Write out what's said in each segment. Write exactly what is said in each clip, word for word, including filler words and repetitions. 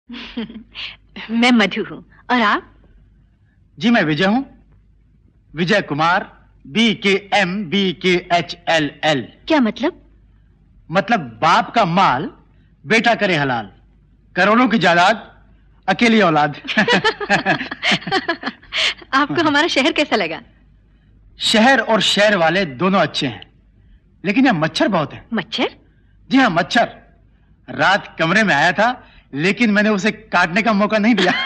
मैं मधु हूँ। और आप? जी मैं विजय हूँ, Vijay Kumar, B K M B K H L L. क्या मतलब? मतलब बाप का माल बेटा करे हलाल, करोड़ों की जायदाद अकेली औलाद। आपको हमारा शहर कैसा लगा? शहर और शहर वाले दोनों अच्छे हैं, लेकिन यहाँ मच्छर बहुत है। मच्छर? जी हाँ मच्छर। रात कमरे में आया था, लेकिन मैंने उसे काटने का मौका नहीं दिया।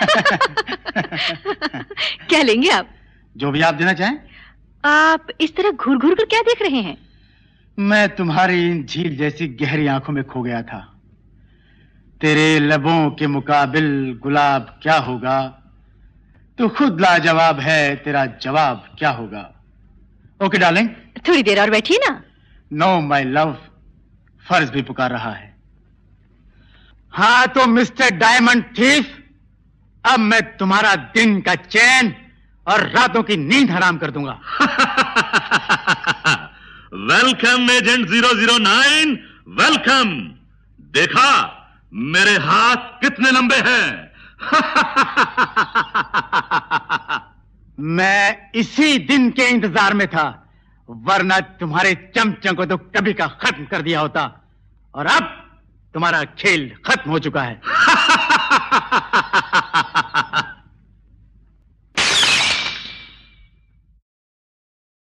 क्या लेंगे आप? जो भी आप देना चाहें। आप इस तरह घूर घूर कर क्या देख रहे हैं? मैं तुम्हारी इन झील जैसी गहरी आंखों में खो गया था। तेरे लबों के मुकाबिल गुलाब क्या होगा, तू खुद लाजवाब है, तेरा जवाब क्या होगा। ओके डार्लिंग, थोड़ी देर और बैठिए ना। नो माय लव, फर्ज भी पुकार रहा है। हाँ तो मिस्टर डायमंड थीफ, अब मैं तुम्हारा दिन का चैन और रातों की नींद हराम कर दूंगा। Welcome agent zero zero nine, welcome. देखा मेरे हाथ कितने लंबे हैं? मैं इसी दिन के इंतजार में था, वरना तुम्हारे चमचम को तो कभी का खत्म कर दिया होता। और अब तुम्हारा खेल खत्म हो चुका है।